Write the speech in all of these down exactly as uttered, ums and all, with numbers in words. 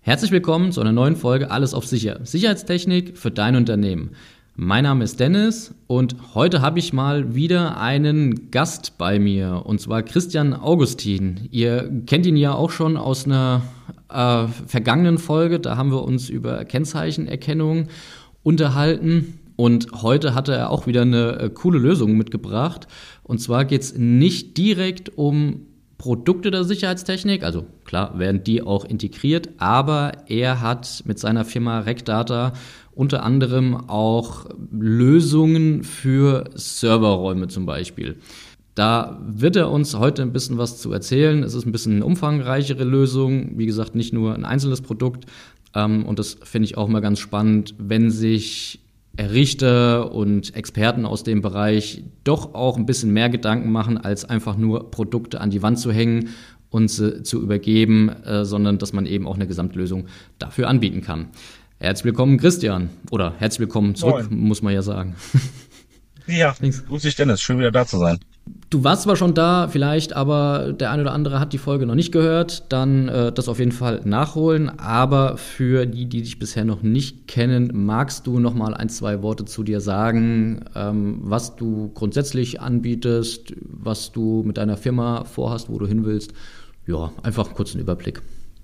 Herzlich willkommen zu einer neuen Folge Alles auf Sicher. Sicherheitstechnik für dein Unternehmen. Mein Name ist Dennis und heute habe ich mal wieder einen Gast bei mir, und zwar Christian Augustin. Ihr kennt ihn ja auch schon aus einer äh, vergangenen Folge, da haben wir uns über Kennzeichenerkennung unterhalten. Und heute hatte er auch wieder eine äh, coole Lösung mitgebracht. Und zwar geht es nicht direkt um Produkte der Sicherheitstechnik, also klar werden die auch integriert, aber er hat mit seiner Firma RecData unter anderem auch Lösungen für Serverräume zum Beispiel. Da wird er uns heute ein bisschen was zu erzählen. Es ist ein bisschen eine umfangreichere Lösung, wie gesagt, nicht nur ein einzelnes Produkt. Und das finde ich auch mal ganz spannend, wenn sich Richter und Experten aus dem Bereich doch auch ein bisschen mehr Gedanken machen, als einfach nur Produkte an die Wand zu hängen und sie zu übergeben, äh, sondern dass man eben auch eine Gesamtlösung dafür anbieten kann. Herzlich willkommen, Christian. Oder herzlich willkommen zurück, Moin. Muss man ja sagen. Ja, grüß dich, Dennis. Schön, wieder da zu sein. Du warst zwar schon da, vielleicht, aber der eine oder andere hat die Folge noch nicht gehört. Dann äh, das auf jeden Fall nachholen. Aber für die, die dich bisher noch nicht kennen, magst du noch mal ein, zwei Worte zu dir sagen, ähm, was du grundsätzlich anbietest, was du mit deiner Firma vorhast, wo du hin willst. Ja, einfach einen kurzen Überblick.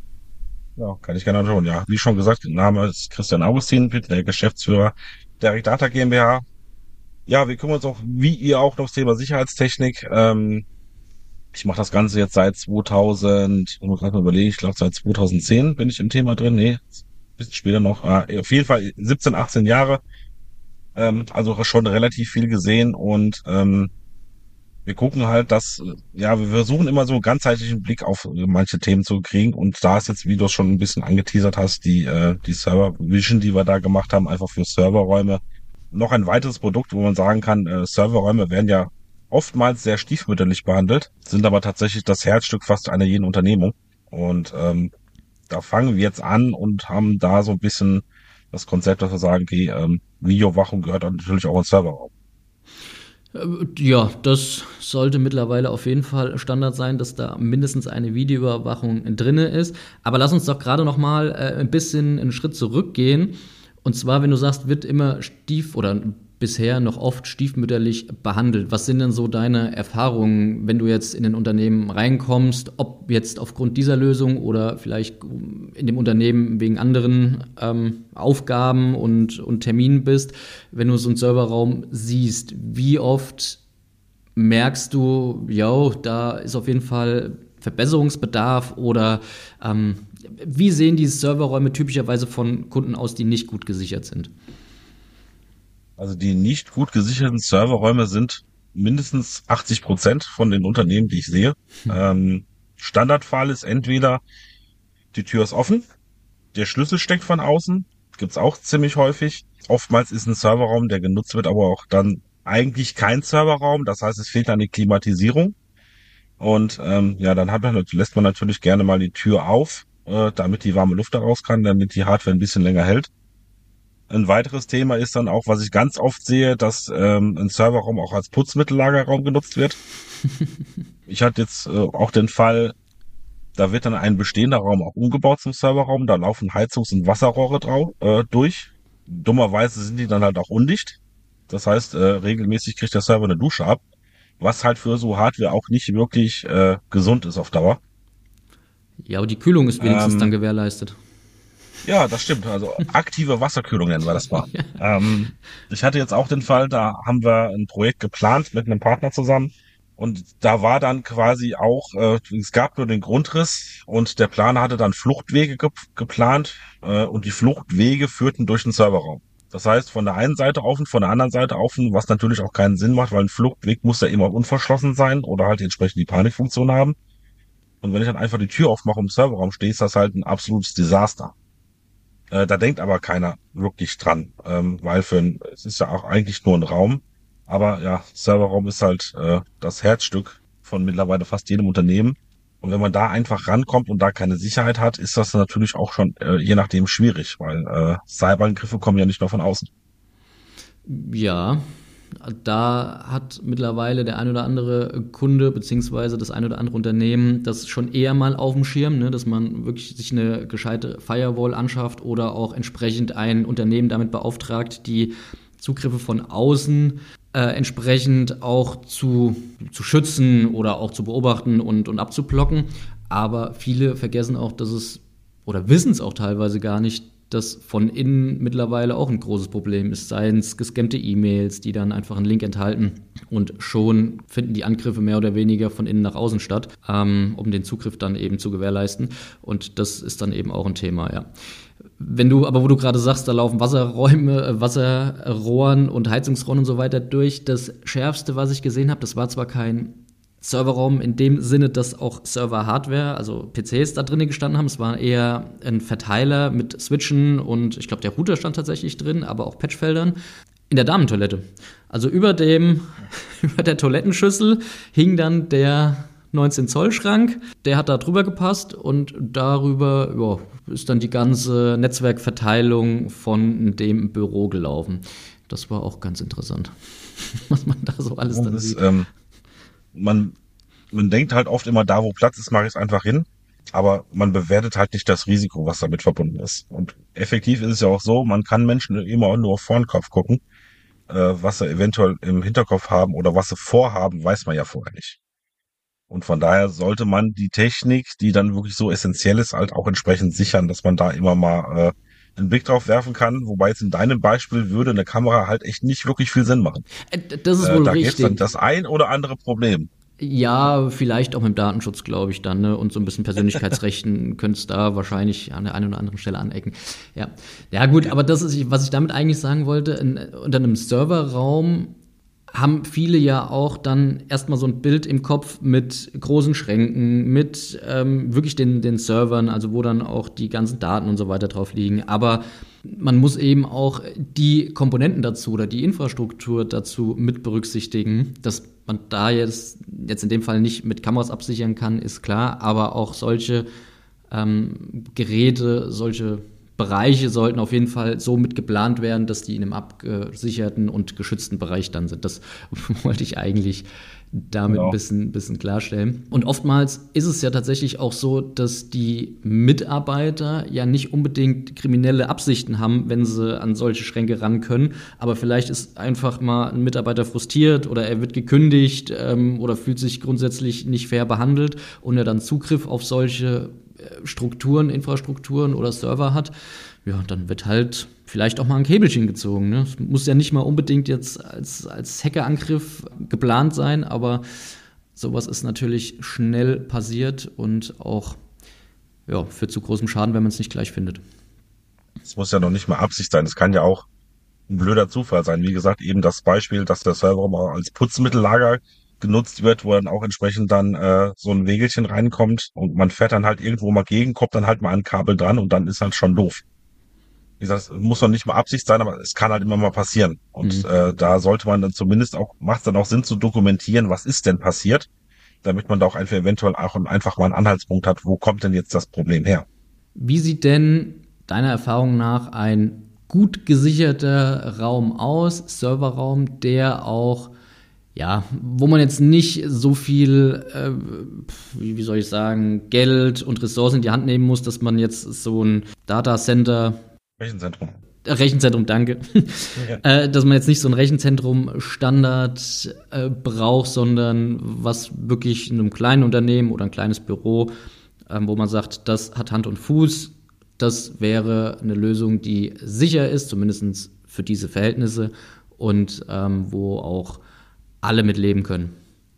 Ja, kann ich gerne tun. Ja, wie schon gesagt, der Name ist Christian Augustin, bin der Geschäftsführer der RecData GmbH. Ja, wir kümmern uns auch, wie ihr auch, noch das Thema Sicherheitstechnik. Ähm, ich mache das Ganze jetzt seit zweitausend, ich muss gerade mal überlegen, ich glaube seit zweitausendzehn bin ich im Thema drin. Nee, ein bisschen später noch. Äh, auf jeden Fall siebzehn, achtzehn Jahre. Ähm, also schon relativ viel gesehen und ähm, wir gucken halt, dass, ja, wir versuchen immer so einen ganzheitlichen Blick auf manche Themen zu kriegen. Und da ist jetzt, wie du es schon ein bisschen angeteasert hast, die, äh, die Server Vision, die wir da gemacht haben, einfach für Serverräume. Noch ein weiteres Produkt, wo man sagen kann, äh, Serverräume werden ja oftmals sehr stiefmütterlich behandelt, sind aber tatsächlich das Herzstück fast einer jeden Unternehmung. Und ähm, da fangen wir jetzt an und haben da so ein bisschen das Konzept, dass wir sagen, okay, ähm, Videoüberwachung gehört dann natürlich auch ins Serverraum. Ja, das sollte mittlerweile auf jeden Fall Standard sein, dass da mindestens eine Videoüberwachung drinne ist. Aber lass uns doch gerade noch mal äh, ein bisschen einen Schritt zurückgehen. Und zwar, wenn du sagst, wird immer stief oder bisher noch oft stiefmütterlich behandelt. Was sind denn so deine Erfahrungen, wenn du jetzt in ein Unternehmen reinkommst, ob jetzt aufgrund dieser Lösung oder vielleicht in dem Unternehmen wegen anderen ähm, Aufgaben und, und Terminen bist, wenn du so einen Serverraum siehst, wie oft merkst du, ja, da ist auf jeden Fall Verbesserungsbedarf oder ähm, wie sehen diese Serverräume typischerweise von Kunden aus, die nicht gut gesichert sind? Also die nicht gut gesicherten Serverräume sind mindestens achtzig Prozent von den Unternehmen, die ich sehe. Ähm, Standardfall ist entweder die Tür ist offen, der Schlüssel steckt von außen, gibt's auch ziemlich häufig. Oftmals ist ein Serverraum, der genutzt wird, aber auch dann eigentlich kein Serverraum. Das heißt, es fehlt an die Klimatisierung. Und ähm, ja, dann hat man, lässt man natürlich gerne mal die Tür auf, äh, damit die warme Luft da raus kann, damit die Hardware ein bisschen länger hält. Ein weiteres Thema ist dann auch, was ich ganz oft sehe, dass ähm, ein Serverraum auch als Putzmittellagerraum genutzt wird. Ich hatte jetzt äh, auch den Fall, da wird dann ein bestehender Raum auch umgebaut zum Serverraum. Da laufen Heizungs- und Wasserrohre drau äh, durch. Dummerweise sind die dann halt auch undicht. Das heißt, äh, regelmäßig kriegt der Server eine Dusche ab, was halt für so Hardware auch nicht wirklich äh, gesund ist auf Dauer. Ja, aber die Kühlung ist wenigstens dann Ähm, gewährleistet. Ja, das stimmt. Also aktive Wasserkühlung nennen wir das mal. Ähm, ich hatte jetzt auch den Fall, da haben wir ein Projekt geplant mit einem Partner zusammen und da war dann quasi auch, äh, es gab nur den Grundriss und der Planer hatte dann Fluchtwege ge geplant äh, und die Fluchtwege führten durch den Serverraum. Das heißt, von der einen Seite offen, von der anderen Seite offen, was natürlich auch keinen Sinn macht, weil ein Fluchtweg muss ja immer unverschlossen sein oder halt entsprechend die Panikfunktion haben. Und wenn ich dann einfach die Tür aufmache im Serverraum stehe, ist das halt ein absolutes Desaster. Äh, da denkt aber keiner wirklich dran, ähm, weil für ein, es ist ja auch eigentlich nur ein Raum, aber ja, Serverraum ist halt äh, das Herzstück von mittlerweile fast jedem Unternehmen. Und wenn man da einfach rankommt und da keine Sicherheit hat, ist das natürlich auch schon äh, je nachdem schwierig, weil äh, Cyberangriffe kommen ja nicht nur von außen. Ja, Da hat mittlerweile der ein oder andere Kunde beziehungsweise das ein oder andere Unternehmen das schon eher mal auf dem Schirm, ne, dass man wirklich sich eine gescheite Firewall anschafft oder auch entsprechend ein Unternehmen damit beauftragt, die Zugriffe von außen äh, entsprechend auch zu, zu schützen oder auch zu beobachten und, und abzublocken. Aber viele vergessen auch, dass es oder wissen es auch teilweise gar nicht, dass von innen mittlerweile auch ein großes Problem ist. Seien es gescammte E-Mails, die dann einfach einen Link enthalten und schon finden die Angriffe mehr oder weniger von innen nach außen statt, ähm, um den Zugriff dann eben zu gewährleisten. Und das ist dann eben auch ein Thema, ja. Wenn du, aber wo du gerade sagst, da laufen Wasserräume, Wasserrohren und Heizungsrohren und so weiter durch. Das Schärfste, was ich gesehen habe, das war zwar kein Serverraum in dem Sinne, dass auch Server-Hardware, also P Cs da drin gestanden haben. Es war eher ein Verteiler mit Switchen und ich glaube, der Router stand tatsächlich drin, aber auch Patchfeldern. In der Damentoilette. Also über dem, über der Toilettenschüssel hing dann der neunzehn Zoll Schrank. Der hat da drüber gepasst und darüber ja, ist dann die ganze Netzwerkverteilung von dem Büro gelaufen. Das war auch ganz interessant, was man da so alles ja, dann das, sieht. Ähm Man, man denkt halt oft immer, da wo Platz ist, mache ich es einfach hin. Aber man bewertet halt nicht das Risiko, was damit verbunden ist. Und effektiv ist es ja auch so, man kann Menschen immer nur auf vor den Kopf gucken. Äh, was sie eventuell im Hinterkopf haben oder was sie vorhaben, weiß man ja vorher nicht. Und von daher sollte man die Technik, die dann wirklich so essentiell ist, halt auch entsprechend sichern, dass man da immer mal äh, einen Blick drauf werfen kann. Wobei jetzt in deinem Beispiel würde eine Kamera halt echt nicht wirklich viel Sinn machen. Äh, Das ist Äh, wohl da gäbe es dann richtig. das ein oder andere Problem. Ja, vielleicht auch mit dem Datenschutz, glaube ich dann, ne? Und so ein bisschen Persönlichkeitsrechten könnte es da wahrscheinlich an der einen oder anderen Stelle anecken. Ja, ja gut, aber das ist, was ich damit eigentlich sagen wollte, in, unter einem Serverraum haben viele ja auch dann erstmal so ein Bild im Kopf mit großen Schränken, mit ähm, wirklich den, den Servern, also wo dann auch die ganzen Daten und so weiter drauf liegen. Aber man muss eben auch die Komponenten dazu oder die Infrastruktur dazu mit berücksichtigen. Dass man da jetzt, jetzt in dem Fall nicht mit Kameras absichern kann, ist klar, aber auch solche ähm, Geräte, solche Bereiche sollten auf jeden Fall so mit geplant werden, dass die in einem abgesicherten und geschützten Bereich dann sind. Das wollte ich eigentlich damit genau. ein bisschen, bisschen klarstellen. Und oftmals ist es ja tatsächlich auch so, dass die Mitarbeiter ja nicht unbedingt kriminelle Absichten haben, wenn sie an solche Schränke ran können. Aber vielleicht ist einfach mal ein Mitarbeiter frustriert oder er wird gekündigt ähm, oder fühlt sich grundsätzlich nicht fair behandelt und er dann Zugriff auf solche Strukturen, Infrastrukturen oder Server hat, ja, dann wird halt vielleicht auch mal ein Käbelchen gezogen. Ne? Es muss ja nicht mal unbedingt jetzt als, als Hackerangriff geplant sein, aber sowas ist natürlich schnell passiert und auch ja, führt zu großem Schaden, wenn man es nicht gleich findet. Es muss ja noch nicht mal Absicht sein. Es kann ja auch ein blöder Zufall sein. Wie gesagt, eben das Beispiel, dass der Serverraum auch als Putzmittellager genutzt wird, wo dann auch entsprechend dann äh, so ein Wegelchen reinkommt und man fährt dann halt irgendwo mal gegen, kommt dann halt mal ein Kabel dran und dann ist halt schon doof. Wie gesagt, es muss noch nicht mal Absicht sein, aber es kann halt immer mal passieren. Und mhm. äh, da sollte man dann zumindest auch, macht es dann auch Sinn zu dokumentieren, was ist denn passiert, damit man da auch einfach eventuell auch einfach mal einen Anhaltspunkt hat, wo kommt denn jetzt das Problem her. Wie sieht denn deiner Erfahrung nach ein gut gesicherter Raum aus, Serverraum, der auch ja, wo man jetzt nicht so viel, äh, wie, wie soll ich sagen, Geld und Ressourcen in die Hand nehmen muss, dass man jetzt so ein Datacenter, Rechenzentrum, Rechenzentrum, danke, ja. äh, dass man jetzt nicht so ein Rechenzentrum-Standard äh, braucht, sondern was wirklich in einem kleinen Unternehmen oder ein kleines Büro, äh, wo man sagt, das hat Hand und Fuß, das wäre eine Lösung, die sicher ist, zumindest für diese Verhältnisse und ähm, wo auch alle mit leben können.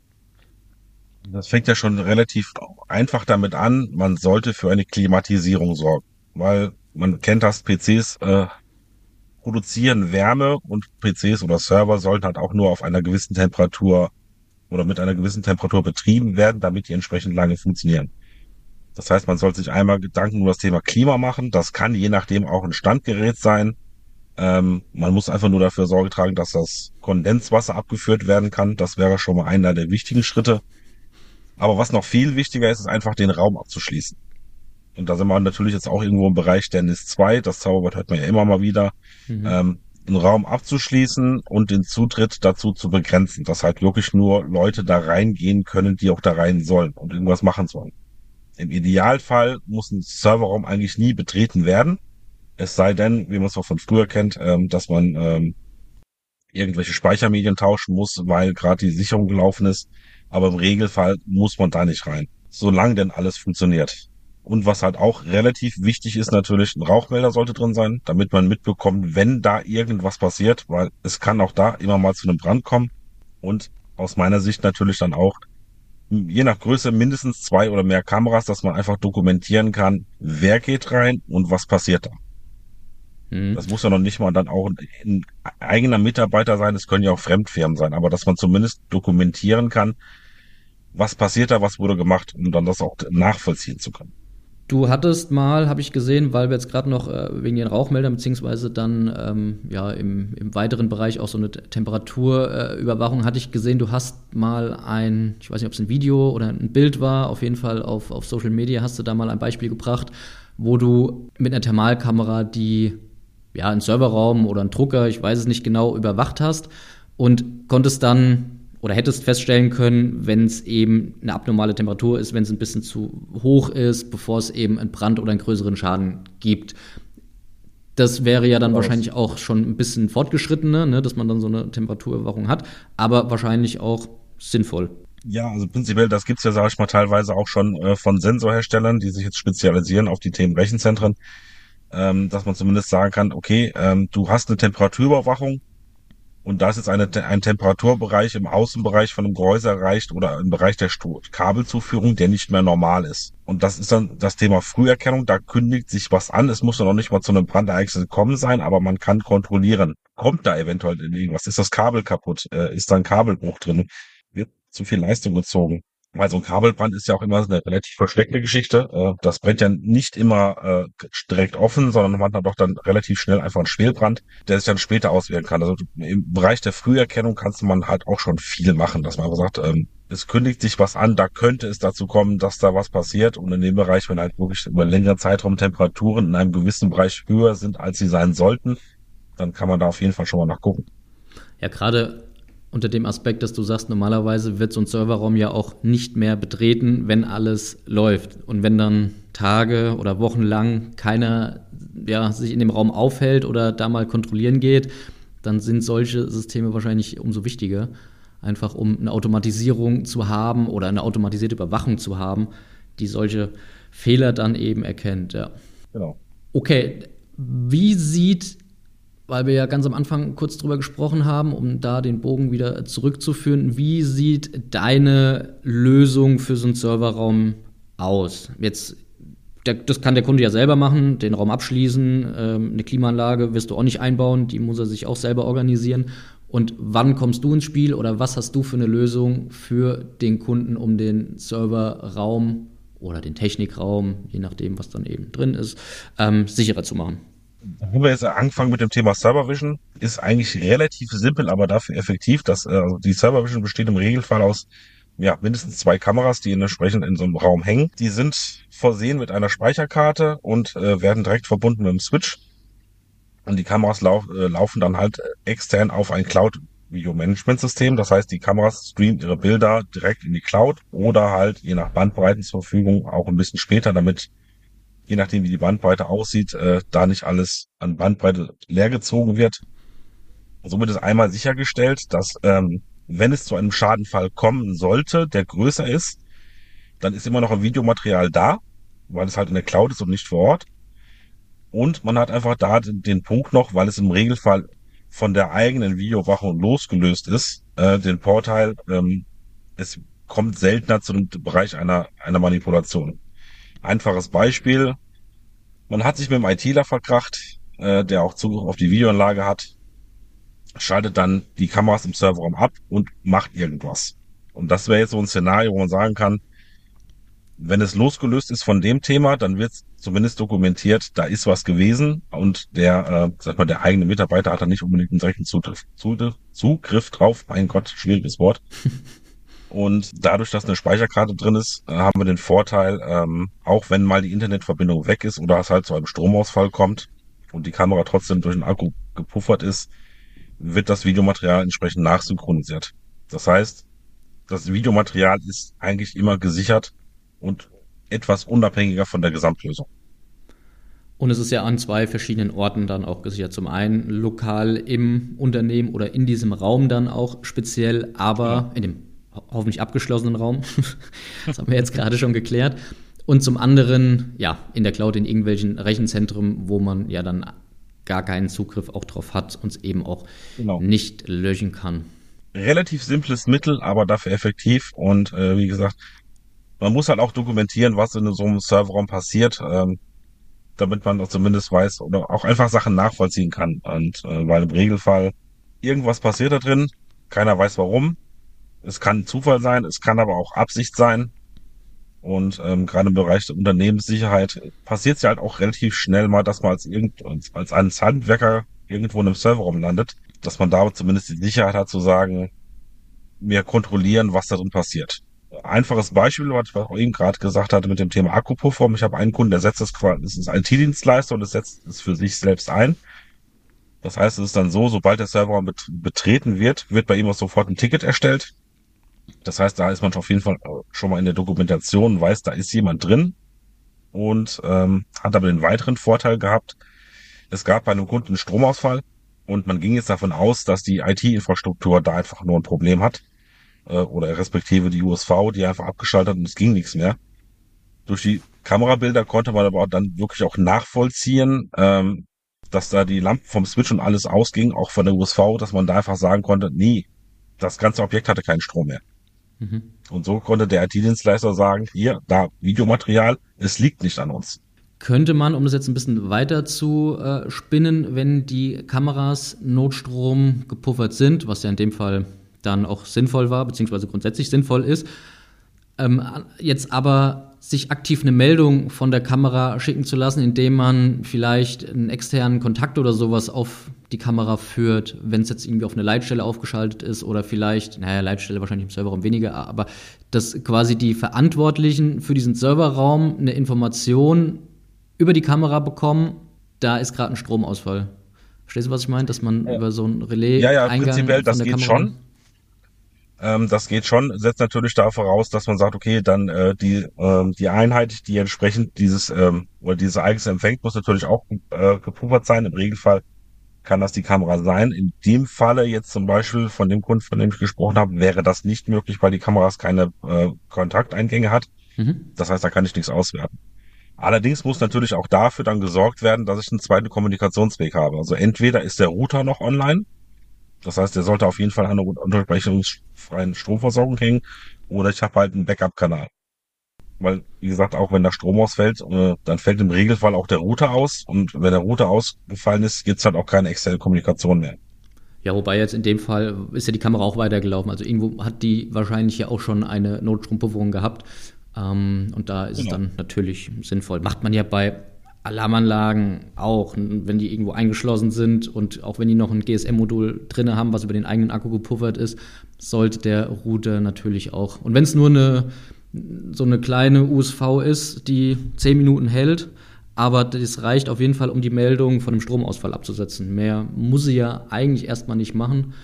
Das fängt ja schon relativ einfach damit an, man sollte für eine Klimatisierung sorgen, weil man kennt das, P Cs äh, produzieren Wärme und P Cs oder Server sollten halt auch nur auf einer gewissen Temperatur oder mit einer gewissen Temperatur betrieben werden, damit die entsprechend lange funktionieren. Das heißt, man sollte sich einmal Gedanken über das Thema Klima machen. Das kann je nachdem auch ein Standgerät sein. Ähm, man muss einfach nur dafür Sorge tragen, dass das Kondenswasser abgeführt werden kann. Das wäre schon mal einer der wichtigen Schritte. Aber was noch viel wichtiger ist, ist einfach den Raum abzuschließen. Und da sind wir natürlich jetzt auch irgendwo im Bereich der N I S zwei. Das Zauberwort hört man ja immer mal wieder. Mhm. Ähm, einen Raum abzuschließen und den Zutritt dazu zu begrenzen, dass halt wirklich nur Leute da reingehen können, die auch da rein sollen und irgendwas machen sollen. Im Idealfall muss ein Serverraum eigentlich nie betreten werden, es sei denn, wie man es auch von früher kennt, ähm, dass man ähm, irgendwelche Speichermedien tauschen muss, weil gerade die Sicherung gelaufen ist. Aber im Regelfall muss man da nicht rein, solange denn alles funktioniert. Und was halt auch relativ wichtig ist natürlich, ein Rauchmelder sollte drin sein, damit man mitbekommt, wenn da irgendwas passiert, weil es kann auch da immer mal zu einem Brand kommen. Und aus meiner Sicht natürlich dann auch, je nach Größe, mindestens zwei oder mehr Kameras, dass man einfach dokumentieren kann, wer geht rein und was passiert da. Hm. Das muss ja noch nicht mal dann auch ein eigener Mitarbeiter sein, es können ja auch Fremdfirmen sein, aber dass man zumindest dokumentieren kann, was passiert da, was wurde gemacht, um dann das auch nachvollziehen zu können. Du hattest mal, habe ich gesehen, weil wir jetzt gerade noch äh, wegen den Rauchmeldern beziehungsweise dann ähm, ja im, im weiteren Bereich auch so eine Temperaturüberwachung, äh, hatte ich gesehen, du hast mal ein, ich weiß nicht, ob es ein Video oder ein Bild war, auf jeden Fall auf, auf Social Media hast du da mal ein Beispiel gebracht, wo du mit einer Thermalkamera die ja einen Serverraum oder einen Drucker, ich weiß es nicht genau, überwacht hast und konntest dann oder hättest feststellen können, wenn es eben eine abnormale Temperatur ist, wenn es ein bisschen zu hoch ist, bevor es eben einen Brand oder einen größeren Schaden gibt. Das wäre ja dann Aus. wahrscheinlich auch schon ein bisschen fortgeschrittener, ne, dass man dann so eine Temperaturüberwachung hat, aber wahrscheinlich auch sinnvoll. Ja, also prinzipiell, das gibt's ja, sage ich mal, teilweise auch schon äh, von Sensorherstellern, die sich jetzt spezialisieren auf die Themen Rechenzentren, ähm, dass man zumindest sagen kann, okay, ähm, du hast eine Temperaturüberwachung, und da ist jetzt eine, ein Temperaturbereich im Außenbereich von einem Gehäuse erreicht oder im Bereich der Sto- Kabelzuführung, der nicht mehr normal ist. Und das ist dann das Thema Früherkennung. Da kündigt sich was an. Es muss ja noch nicht mal zu einem Brandereignis gekommen sein, aber man kann kontrollieren. Kommt da eventuell irgendwas? Ist das Kabel kaputt? Äh, ist da ein Kabelbruch drin? Wird zu viel Leistung gezogen? Weil so ein Kabelbrand ist ja auch immer eine relativ versteckte Geschichte. Äh, Das brennt ja nicht immer äh, direkt offen, sondern man hat doch dann relativ schnell einfach einen Schwelbrand, der sich dann später auswirken kann. Also im Bereich der Früherkennung kannst man halt auch schon viel machen, dass man einfach sagt, ähm, es kündigt sich was an, da könnte es dazu kommen, dass da was passiert. Und in dem Bereich, wenn halt wirklich über längere Zeitraum Temperaturen in einem gewissen Bereich höher sind, als sie sein sollten, dann kann man da auf jeden Fall schon mal nachgucken. Ja, gerade unter dem Aspekt, dass du sagst, normalerweise wird so ein Serverraum ja auch nicht mehr betreten, wenn alles läuft. Und wenn dann Tage oder Wochen lang keiner ja, sich in dem Raum aufhält oder da mal kontrollieren geht, dann sind solche Systeme wahrscheinlich umso wichtiger. Einfach um eine Automatisierung zu haben oder eine automatisierte Überwachung zu haben, die solche Fehler dann eben erkennt. Ja. Genau. Okay, wie sieht, weil wir ja ganz am Anfang kurz drüber gesprochen haben, um da den Bogen wieder zurückzuführen, wie sieht deine Lösung für so einen Serverraum aus? Jetzt, der, das kann der Kunde ja selber machen, den Raum abschließen, ähm, eine Klimaanlage wirst du auch nicht einbauen, die muss er sich auch selber organisieren. Und wann kommst du ins Spiel oder was hast du für eine Lösung für den Kunden, um den Serverraum oder den Technikraum, je nachdem, was dann eben drin ist, ähm, sicherer zu machen? Da haben wir jetzt angefangen mit dem Thema Server Vision. Ist eigentlich relativ simpel, aber dafür effektiv. Das, äh, also die Server Vision besteht im Regelfall aus ja, mindestens zwei Kameras, die entsprechend in so einem Raum hängen. Die sind versehen mit einer Speicherkarte und äh, werden direkt verbunden mit dem Switch. Und die Kameras lau äh, laufen dann halt extern auf ein Cloud-Video-Management-System. Das heißt, die Kameras streamen ihre Bilder direkt in die Cloud oder halt je nach Bandbreitenverfügung auch ein bisschen später, damit je nachdem wie die Bandbreite aussieht, äh, da nicht alles an Bandbreite leergezogen wird. Somit ist einmal sichergestellt, dass ähm, wenn es zu einem Schadenfall kommen sollte, der größer ist, dann ist immer noch ein Videomaterial da, weil es halt in der Cloud ist und nicht vor Ort. Und man hat einfach da den, den Punkt noch, weil es im Regelfall von der eigenen Videoüberwachung losgelöst ist, äh, den Vorteil, ähm, es kommt seltener zu dem Bereich einer, einer Manipulation. Einfaches Beispiel, man hat sich mit dem ITler verkracht, äh, der auch Zugriff auf die Videoanlage hat, schaltet dann die Kameras im Serverraum ab und macht irgendwas. Und das wäre jetzt so ein Szenario, wo man sagen kann, wenn es losgelöst ist von dem Thema, dann wird zumindest dokumentiert, da ist was gewesen und der, äh, sag mal, der eigene Mitarbeiter hat da nicht unbedingt einen direkten Zugriff, Zugriff, Zugriff drauf. Mein Gott, schwieriges Wort. Und dadurch, dass eine Speicherkarte drin ist, äh, haben wir den Vorteil, ähm, auch wenn mal die Internetverbindung weg ist oder es halt zu einem Stromausfall kommt und die Kamera trotzdem durch den Akku gepuffert ist, wird das Videomaterial entsprechend nachsynchronisiert. Das heißt, das Videomaterial ist eigentlich immer gesichert und etwas unabhängiger von der Gesamtlösung. Und es ist ja an zwei verschiedenen Orten dann auch gesichert. Zum einen lokal im Unternehmen oder in diesem Raum dann auch speziell, aber ja. in dem ho- hoffentlich abgeschlossenen Raum. Das haben wir jetzt gerade schon geklärt. Und zum anderen, ja, in der Cloud in irgendwelchen Rechenzentren, wo man ja dann gar keinen Zugriff auch drauf hat und es eben auch genau. nicht löschen kann. Relativ simples Mittel, aber dafür effektiv. Und äh, wie gesagt, man muss halt auch dokumentieren, was in so einem Serverraum passiert, ähm, damit man auch zumindest weiß oder auch einfach Sachen nachvollziehen kann. Und äh, weil im Regelfall irgendwas passiert da drin, keiner weiß warum. Es kann Zufall sein, es kann aber auch Absicht sein. Und ähm, gerade im Bereich der Unternehmenssicherheit passiert es ja halt auch relativ schnell mal, dass man als, irgend, als ein Handwerker irgendwo in einem Serverraum landet, dass man da zumindest die Sicherheit hat zu sagen, wir kontrollieren, was da drin passiert. Einfaches Beispiel, was ich auch eben gerade gesagt hatte mit dem Thema Akkupuffer. Ich habe einen Kunden, der setzt das quasi, das ist ein I T-Dienstleister und das setzt es für sich selbst ein. Das heißt, es ist dann so, sobald der Serverraum bet- betreten wird, wird bei ihm auch sofort ein Ticket erstellt. Das heißt, da ist man auf jeden Fall schon mal in der Dokumentation, weiß, da ist jemand drin und ähm, hat aber den weiteren Vorteil gehabt, es gab bei einem Kunden einen Stromausfall und man ging jetzt davon aus, dass die I T-Infrastruktur da einfach nur ein Problem hat äh, oder respektive die U S V, die einfach abgeschaltet hat und es ging nichts mehr. Durch die Kamerabilder konnte man aber dann wirklich auch nachvollziehen, ähm, dass da die Lampen vom Switch und alles ausging, auch von der U S V, dass man da einfach sagen konnte, nee, das ganze Objekt hatte keinen Strom mehr. Mhm. Und so konnte der I T-Dienstleister sagen, hier, da, Videomaterial, es liegt nicht an uns. Könnte man, um das jetzt ein bisschen weiter zu äh, spinnen, wenn die Kameras Notstrom gepuffert sind, was ja in dem Fall dann auch sinnvoll war, beziehungsweise grundsätzlich sinnvoll ist, ähm, jetzt aber sich aktiv eine Meldung von der Kamera schicken zu lassen, indem man vielleicht einen externen Kontakt oder sowas auf die Kamera führt, wenn es jetzt irgendwie auf eine Leitstelle aufgeschaltet ist oder vielleicht, naja, Leitstelle wahrscheinlich im Serverraum weniger, aber dass quasi die Verantwortlichen für diesen Serverraum eine Information über die Kamera bekommen, da ist gerade ein Stromausfall. Verstehst du, was ich meine? Dass man ja. über so ein Relais ja, ja, Eingang prinzipiell, das von der geht Kamera schon. Ähm, das geht schon, setzt natürlich da voraus, dass man sagt, okay, dann äh, die ähm, die Einheit, die entsprechend dieses ähm, oder dieses Ereignis empfängt, muss natürlich auch äh, gepuffert sein. Im Regelfall kann das die Kamera sein. In dem Falle jetzt zum Beispiel von dem Kunden, von dem ich gesprochen habe, wäre das nicht möglich, weil die Kameras keine äh, Kontakteingänge hat. Mhm. Das heißt, da kann ich nichts auswerten. Allerdings muss natürlich auch dafür dann gesorgt werden, dass ich einen zweiten Kommunikationsweg habe. Also entweder ist der Router noch online, das heißt, der sollte auf jeden Fall an einer unterbrechungsfreien Stromversorgung hängen, oder ich habe halt einen Backup-Kanal. Weil, wie gesagt, auch wenn der Strom ausfällt, äh, dann fällt im Regelfall auch der Router aus, und wenn der Router ausgefallen ist, gibt's halt auch keine externe Kommunikation mehr. Ja, wobei jetzt in dem Fall ist ja die Kamera auch weitergelaufen. Also irgendwo hat die wahrscheinlich ja auch schon eine Notstrompufferung gehabt. Ähm, und da ist genau. es dann natürlich sinnvoll. Macht man ja bei Alarmanlagen auch, wenn die irgendwo eingeschlossen sind und auch wenn die noch ein G S M-Modul drin haben, was über den eigenen Akku gepuffert ist, sollte der Router natürlich auch. Und wenn es nur eine so eine kleine U S V ist, die zehn Minuten hält, aber das reicht auf jeden Fall, um die Meldung von einem Stromausfall abzusetzen. Mehr muss sie ja eigentlich erstmal nicht machen,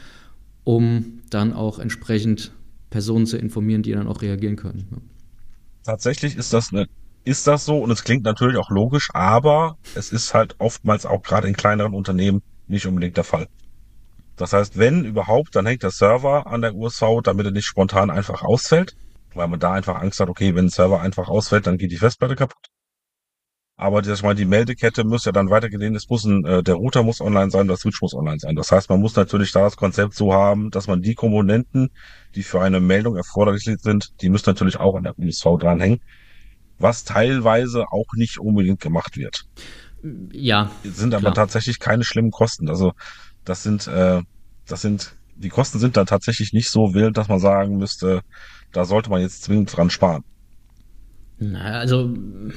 um dann auch entsprechend Personen zu informieren, die dann auch reagieren können. Tatsächlich ist das eine ist das so, und es klingt natürlich auch logisch, aber es ist halt oftmals auch gerade in kleineren Unternehmen nicht unbedingt der Fall. Das heißt, wenn überhaupt, dann hängt der Server an der U S V, damit er nicht spontan einfach ausfällt, weil man da einfach Angst hat, okay, wenn ein Server einfach ausfällt, dann geht die Festplatte kaputt. Aber das, ich meine, die Meldekette muss ja dann weitergehen, es muss ein, äh, der Router muss online sein, der Switch muss online sein. Das heißt, man muss natürlich da das Konzept so haben, dass man die Komponenten, die für eine Meldung erforderlich sind, die müssen natürlich auch an der U S V dranhängen, was teilweise auch nicht unbedingt gemacht wird. Ja. Sind aber klar. Tatsächlich keine schlimmen Kosten. Also das sind, äh, das sind, die Kosten sind da tatsächlich nicht so wild, dass man sagen müsste, da sollte man jetzt zwingend dran sparen. Naja, also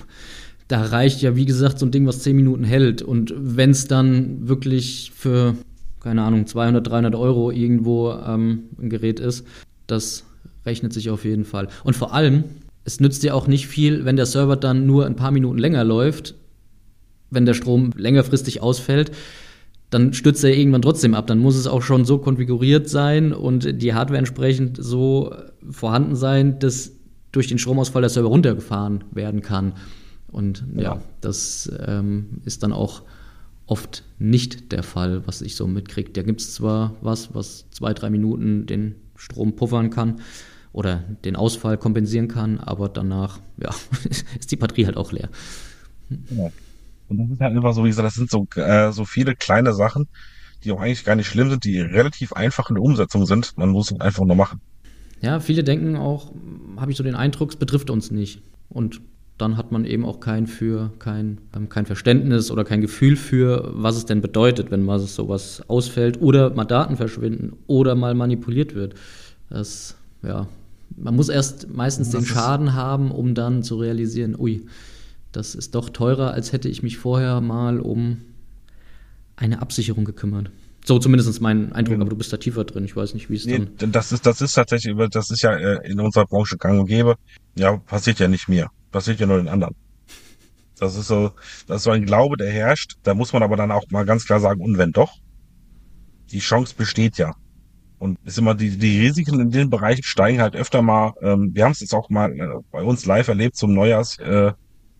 da reicht ja, wie gesagt, so ein Ding, was zehn Minuten hält. Und wenn es dann wirklich für, keine Ahnung, zweihundert, dreihundert Euro irgendwo ähm, ein Gerät ist, das rechnet sich auf jeden Fall. Und vor allem, es nützt dir auch nicht viel, wenn der Server dann nur ein paar Minuten länger läuft, wenn der Strom längerfristig ausfällt. dann stürzt er irgendwann trotzdem ab. Dann muss es auch schon so konfiguriert sein und die Hardware entsprechend so vorhanden sein, dass durch den Stromausfall der Server runtergefahren werden kann. Und ja, ja das ähm, ist dann auch oft nicht der Fall, was ich so mitkriege. Da gibt es zwar was, was zwei, drei Minuten den Strom puffern kann oder den Ausfall kompensieren kann, aber danach ja, ist die Batterie halt auch leer. Ja. Und das ist halt immer so, wie gesagt, das sind so, äh, so viele kleine Sachen, die auch eigentlich gar nicht schlimm sind, die relativ einfach in der Umsetzung sind. Man muss es einfach nur machen. Ja, viele denken auch, habe ich so den Eindruck, es betrifft uns nicht. Und dann hat man eben auch kein für kein, ähm, kein Verständnis oder kein Gefühl für, was es denn bedeutet, wenn mal sowas ausfällt oder mal Daten verschwinden oder mal manipuliert wird. Das, ja, man muss erst meistens den Schaden haben, um dann zu realisieren, ui, das ist doch teurer, als hätte ich mich vorher mal um eine Absicherung gekümmert. So zumindest mein Eindruck, aber du bist da tiefer drin. Ich weiß nicht, wie es nee, dann... Das ist, das ist tatsächlich, das ist ja in unserer Branche gang und gäbe. Ja, passiert ja nicht mir. Passiert ja nur den anderen. Das ist so, das ist so ein Glaube, der herrscht. Da muss man aber dann auch mal ganz klar sagen, und wenn doch? Die Chance besteht ja. Und ist immer die, die Risiken in den Bereichen steigen halt öfter mal. Ähm, wir haben es jetzt auch mal äh, bei uns live erlebt zum Neujahrsjahrbeginn.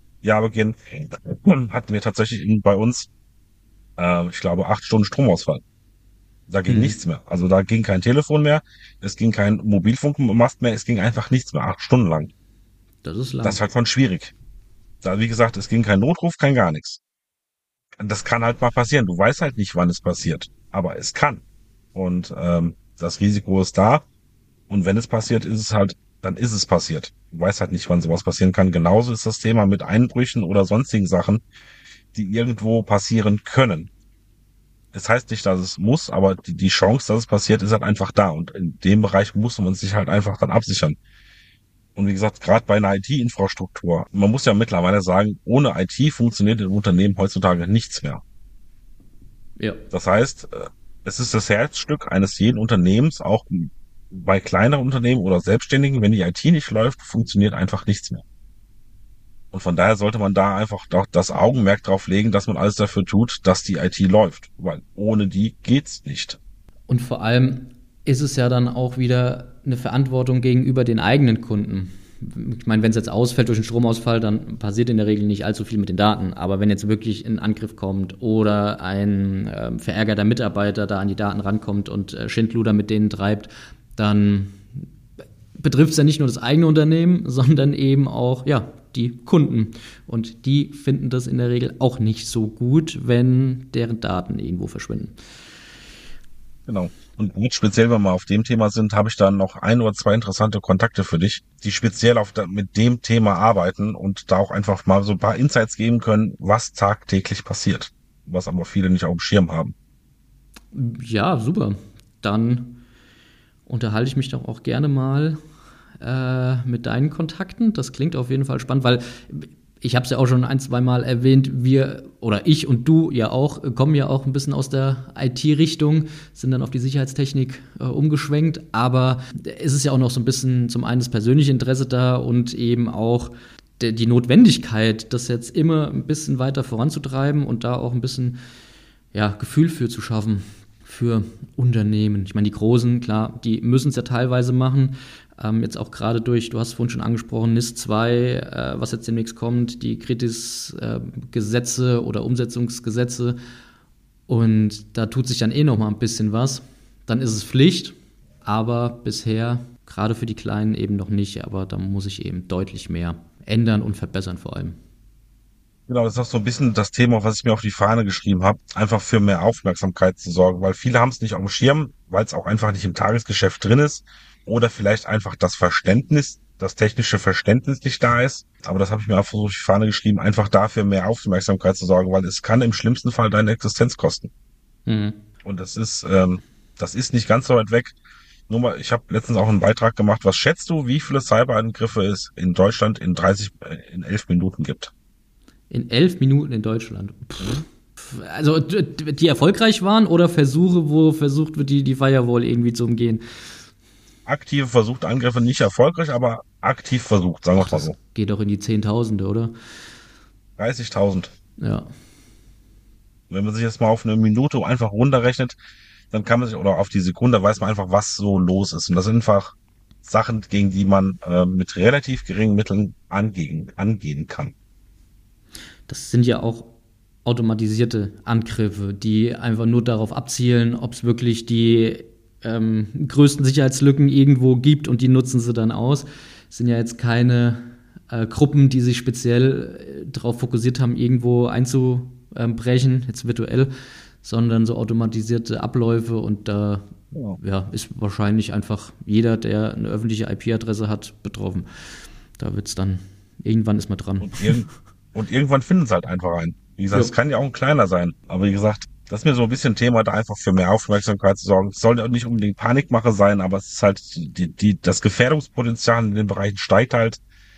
Äh, hatten wir tatsächlich in, bei uns, äh, ich glaube, acht Stunden Stromausfall. Da ging mhm. nichts mehr. Also da ging kein Telefon mehr, es ging kein Mobilfunkmast mehr, es ging einfach nichts mehr, acht Stunden lang. Das ist lang. Das war schon schwierig. Da, wie gesagt, es ging kein Notruf, kein gar nichts. Das kann halt mal passieren. Du weißt halt nicht, wann es passiert, aber es kann. Und ähm, das Risiko ist da. Und wenn es passiert, ist es halt, dann ist es passiert. Du weißt halt nicht, wann sowas passieren kann. Genauso ist das Thema mit Einbrüchen oder sonstigen Sachen, die irgendwo passieren können. Es heißt nicht, dass es muss, aber die, die Chance, dass es passiert, ist halt einfach da. Und in dem Bereich muss man sich halt einfach dann absichern. Und wie gesagt, gerade bei einer I T-Infrastruktur, man muss ja mittlerweile sagen, ohne I T funktioniert im Unternehmen heutzutage nichts mehr. Ja. Das heißt, es ist das Herzstück eines jeden Unternehmens, auch bei kleineren Unternehmen oder Selbstständigen, wenn die I T nicht läuft, funktioniert einfach nichts mehr. Und von daher sollte man da einfach doch das Augenmerk drauf legen, dass man alles dafür tut, dass die I T läuft. Weil ohne die geht's nicht. Und vor allem ist es ja dann auch wieder eine Verantwortung gegenüber den eigenen Kunden. Ich meine, wenn es jetzt ausfällt durch einen Stromausfall, dann passiert in der Regel nicht allzu viel mit den Daten. Aber wenn jetzt wirklich ein Angriff kommt oder ein äh, verärgerter Mitarbeiter da an die Daten rankommt und äh, Schindluder mit denen treibt, dann betrifft es ja nicht nur das eigene Unternehmen, sondern eben auch ja, die Kunden. Und die finden das in der Regel auch nicht so gut, wenn deren Daten irgendwo verschwinden. Genau. Und jetzt speziell, wenn wir auf dem Thema sind, habe ich dann noch ein oder zwei interessante Kontakte für dich, die speziell auf da, mit dem Thema arbeiten und da auch einfach mal so ein paar Insights geben können, was tagtäglich passiert, was aber viele nicht auf dem Schirm haben. Ja, super. Dann unterhalte ich mich doch auch gerne mal äh, mit deinen Kontakten. Das klingt auf jeden Fall spannend, weil ich habe es ja auch schon ein, zwei Mal erwähnt, wir oder ich und du ja auch, kommen ja auch ein bisschen aus der I T-Richtung, sind dann auf die Sicherheitstechnik äh, umgeschwenkt, aber es ist ja auch noch so ein bisschen zum einen das persönliche Interesse da und eben auch de, die Notwendigkeit, das jetzt immer ein bisschen weiter voranzutreiben und da auch ein bisschen ja, Gefühl für zu schaffen für Unternehmen. Ich meine, die Großen, klar, die müssen es ja teilweise machen, Ähm, jetzt auch gerade durch, du hast es vorhin schon angesprochen, N I S zwei, äh, was jetzt demnächst kommt, die Kritis-Gesetze äh, oder Umsetzungsgesetze. Und da tut sich dann eh noch mal ein bisschen was. Dann ist es Pflicht, aber bisher, gerade für die Kleinen eben noch nicht. Aber da muss ich eben deutlich mehr ändern und verbessern vor allem. Genau, das ist auch so ein bisschen das Thema, was ich mir auf die Fahne geschrieben habe, einfach für mehr Aufmerksamkeit zu sorgen, weil viele haben es nicht auf dem Schirm, weil es auch einfach nicht im Tagesgeschäft drin ist oder vielleicht einfach das Verständnis, das technische Verständnis nicht da ist. Aber das habe ich mir einfach so auf die Fahne geschrieben, einfach dafür mehr Aufmerksamkeit zu sorgen, weil es kann im schlimmsten Fall deine Existenz kosten. Mhm. Und das ist, ähm, das ist nicht ganz so weit weg. Nur mal, ich habe letztens auch einen Beitrag gemacht. Was schätzt du, wie viele Cyberangriffe es in Deutschland in dreißig, in elf Minuten gibt? In elf Minuten in Deutschland. Pff. Also die erfolgreich waren oder Versuche, wo versucht wird, die, die Firewall irgendwie zu umgehen? Aktive versuchte Angriffe nicht erfolgreich, aber aktiv versucht, sagen wir mal so. Geht doch in die Zehntausende, oder? dreißigtausend. Ja. Wenn man sich jetzt mal auf eine Minute einfach runterrechnet, dann kann man sich, oder auf die Sekunde weiß man einfach, was so los ist. Und das sind einfach Sachen, gegen die man äh, mit relativ geringen Mitteln angehen, angehen kann. Das sind ja auch automatisierte Angriffe, die einfach nur darauf abzielen, ob es wirklich die ähm, größten Sicherheitslücken irgendwo gibt und die nutzen sie dann aus. Es sind ja jetzt keine äh, Gruppen, die sich speziell äh, darauf fokussiert haben, irgendwo einzubrechen, jetzt virtuell, sondern so automatisierte Abläufe und da ja. Ja, ist wahrscheinlich einfach jeder, der eine öffentliche I P-Adresse hat, betroffen. Da wird es dann, irgendwann ist man dran. Und, irg- und irgendwann finden sie halt einfach ein. Wie gesagt, es ja. kann ja auch ein kleiner sein. Aber wie gesagt, das ist mir so ein bisschen Thema, da einfach für mehr Aufmerksamkeit zu sorgen. Es soll ja nicht unbedingt Panikmache sein, aber es ist halt, die, die, das Gefährdungspotenzial in den Bereichen steigt halt.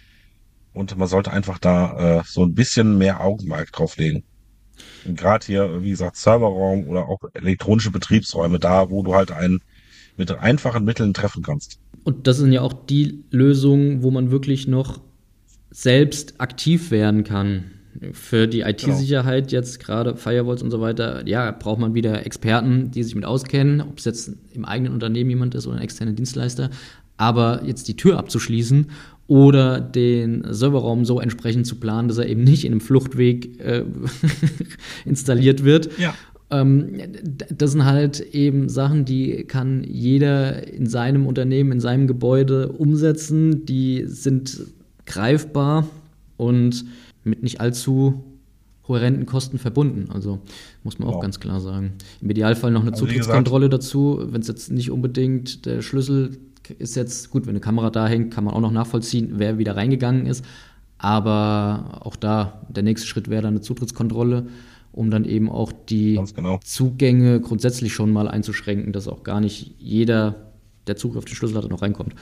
Und man sollte einfach da äh, so ein bisschen mehr Augenmerk drauf legen. Gerade hier, wie gesagt, Serverraum oder auch elektronische Betriebsräume, da, wo du halt einen mit einfachen Mitteln treffen kannst. Und das sind ja auch die Lösungen, wo man wirklich noch selbst aktiv werden kann. Für die I T-Sicherheit genau. Jetzt gerade Firewalls und so weiter, ja, braucht man wieder Experten, die sich mit auskennen, ob es jetzt im eigenen Unternehmen jemand ist oder ein externer Dienstleister. Aber jetzt die Tür abzuschließen oder den Serverraum so entsprechend zu planen, dass er eben nicht in einem Fluchtweg äh, installiert wird. Ja. Ähm, das sind halt eben Sachen, die kann jeder in seinem Unternehmen, in seinem Gebäude umsetzen. Die sind greifbar und mit nicht allzu horrenden Kosten verbunden. Also muss man auch wow. ganz klar sagen. Im Idealfall noch eine also Zutrittskontrolle dazu, wenn es jetzt nicht unbedingt der Schlüssel ist jetzt, gut, wenn eine Kamera da hängt, kann man auch noch nachvollziehen, wer wieder reingegangen ist. Aber auch da, der nächste Schritt wäre dann eine Zutrittskontrolle, um dann eben auch die genau. Zugänge grundsätzlich schon mal einzuschränken, dass auch gar nicht jeder, der Zugriff auf den Schlüssel hat, noch reinkommt.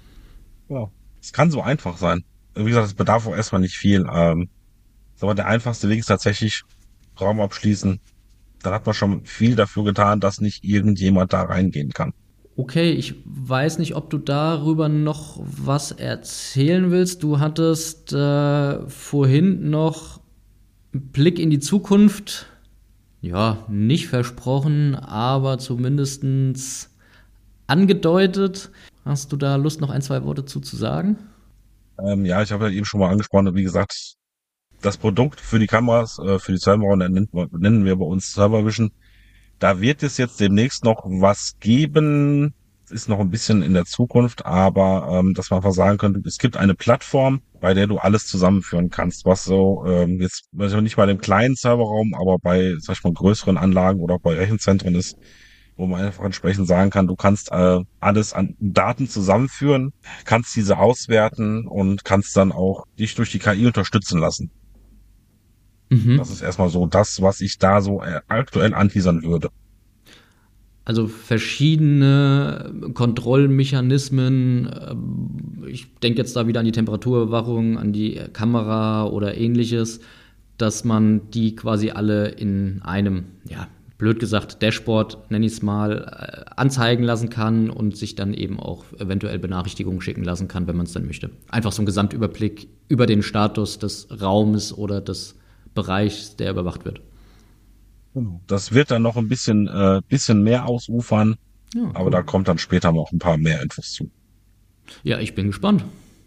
Ja, es kann so einfach sein. Wie gesagt, es bedarf auch erstmal nicht viel. Ähm, aber der einfachste Weg ist tatsächlich Raum abschließen. Dann hat man schon viel dafür getan, dass nicht irgendjemand da reingehen kann. Okay, ich weiß nicht, ob du darüber noch was erzählen willst. Du hattest äh, vorhin noch einen Blick in die Zukunft, ja, nicht versprochen, aber zumindest angedeutet. Hast du da Lust, noch ein, zwei Worte zu, zu sagen? Ähm, ja, ich habe ja eben schon mal angesprochen, wie gesagt, das Produkt für die Kameras, äh, für die Server, nennen, nennen wir bei uns Server Vision. Da wird es jetzt demnächst noch was geben, ist noch ein bisschen in der Zukunft, aber ähm, dass man einfach sagen könnte, es gibt eine Plattform, bei der du alles zusammenführen kannst, was so ähm, jetzt also nicht bei dem kleinen Serverraum, aber bei, sag ich mal, größeren Anlagen oder auch bei Rechenzentren ist, wo man einfach entsprechend sagen kann, du kannst äh, alles an Daten zusammenführen, kannst diese auswerten und kannst dann auch dich durch die K I unterstützen lassen. Mhm. Das ist erstmal so das, was ich da so äh, aktuell anteasern würde. Also verschiedene Kontrollmechanismen, ich denke jetzt da wieder an die Temperaturüberwachung, an die Kamera oder ähnliches, dass man die quasi alle in einem, ja, blöd gesagt, Dashboard, nenne ich es mal, anzeigen lassen kann und sich dann eben auch eventuell Benachrichtigungen schicken lassen kann, wenn man es dann möchte. Einfach so ein Gesamtüberblick über den Status des Raumes oder des Bereichs, der überwacht wird. Das wird dann noch ein bisschen, äh, bisschen mehr ausufern, ja, cool. Aber da kommt dann später noch ein paar mehr Infos zu. Ja, ich bin gespannt.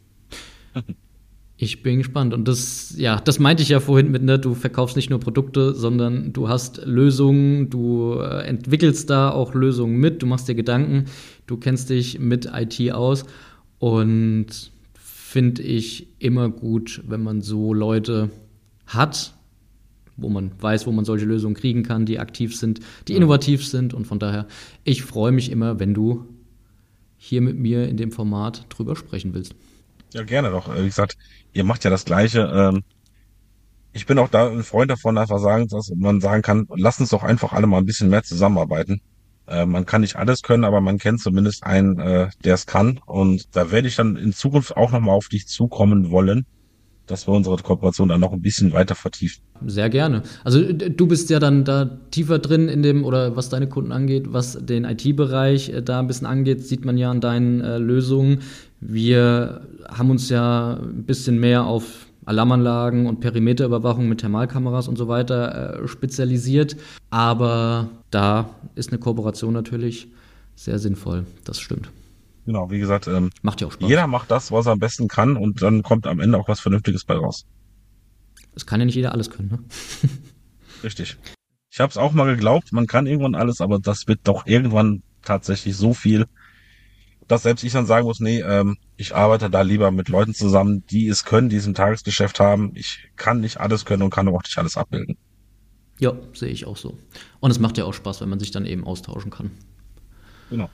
Ich bin gespannt. Und das, ja, das meinte ich ja vorhin mit, ne, du verkaufst nicht nur Produkte, sondern du hast Lösungen, du äh, entwickelst da auch Lösungen mit, du machst dir Gedanken, du kennst dich mit I T aus und finde ich immer gut, wenn man so Leute hat, wo man weiß, wo man solche Lösungen kriegen kann, die aktiv sind, die innovativ sind. Und von daher, ich freue mich immer, wenn du hier mit mir in dem Format drüber sprechen willst. Ja, gerne doch. Wie gesagt, ihr macht ja das Gleiche. Ich bin auch da ein Freund davon, einfach sagen, dass man sagen kann, lass uns doch einfach alle mal ein bisschen mehr zusammenarbeiten. Man kann nicht alles können, aber man kennt zumindest einen, der es kann. Und da werde ich dann in Zukunft auch nochmal auf dich zukommen wollen, dass wir unsere Kooperation dann noch ein bisschen weiter vertiefen. Sehr gerne. Also du bist ja dann da tiefer drin in dem, oder was deine Kunden angeht, was den I T-Bereich äh, da ein bisschen angeht, sieht man ja an deinen äh, Lösungen. Wir haben uns ja ein bisschen mehr auf Alarmanlagen und Perimeterüberwachung mit Thermalkameras und so weiter äh, spezialisiert. Aber da ist eine Kooperation natürlich sehr sinnvoll. Das stimmt. Genau, wie gesagt, ähm, macht ja auch Spaß. Jeder macht das, was er am besten kann und dann kommt am Ende auch was Vernünftiges bei raus. Es kann ja nicht jeder alles können, ne? Richtig. Ich habe es auch mal geglaubt, man kann irgendwann alles, aber das wird doch irgendwann tatsächlich so viel, dass selbst ich dann sagen muss, nee, ähm, ich arbeite da lieber mit Leuten zusammen, die es können, die es im Tagesgeschäft haben. Ich kann nicht alles können und kann auch nicht alles abbilden. Ja, sehe ich auch so. Und es macht ja auch Spaß, wenn man sich dann eben austauschen kann. Genau.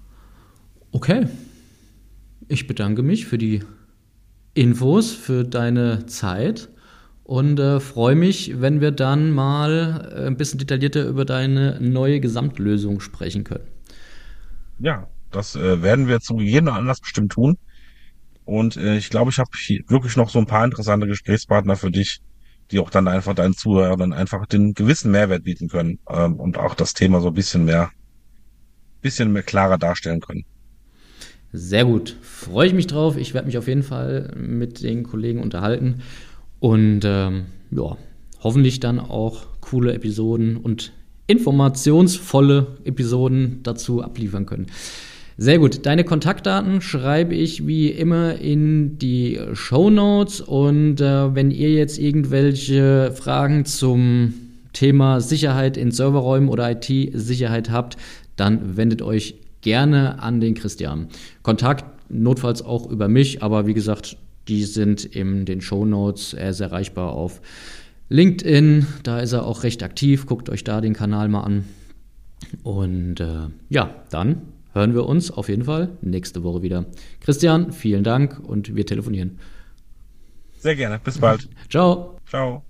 Okay. Ich bedanke mich für die Infos, für deine Zeit und äh, freue mich, wenn wir dann mal äh, ein bisschen detaillierter über deine neue Gesamtlösung sprechen können. Ja, das äh, werden wir zu gegebenem Anlass bestimmt tun. Und äh, ich glaube, ich habe wirklich noch so ein paar interessante Gesprächspartner für dich, die auch dann einfach deinen Zuhörern einfach den gewissen Mehrwert bieten können ähm, und auch das Thema so ein bisschen mehr, bisschen mehr klarer darstellen können. Sehr gut, freue ich mich drauf. Ich werde mich auf jeden Fall mit den Kollegen unterhalten und ähm, ja, hoffentlich dann auch coole Episoden und informationsvolle Episoden dazu abliefern können. Sehr gut, deine Kontaktdaten schreibe ich wie immer in die Shownotes und äh, wenn ihr jetzt irgendwelche Fragen zum Thema Sicherheit in Serverräumen oder I T-Sicherheit habt, dann wendet euch gerne an den Christian. Kontakt notfalls auch über mich, aber wie gesagt, die sind in den Shownotes. Er ist erreichbar auf LinkedIn, da ist er auch recht aktiv. Guckt euch da den Kanal mal an. Und äh, ja, dann hören wir uns auf jeden Fall nächste Woche wieder. Christian, vielen Dank und wir telefonieren. Sehr gerne. Bis bald. Ciao. Ciao.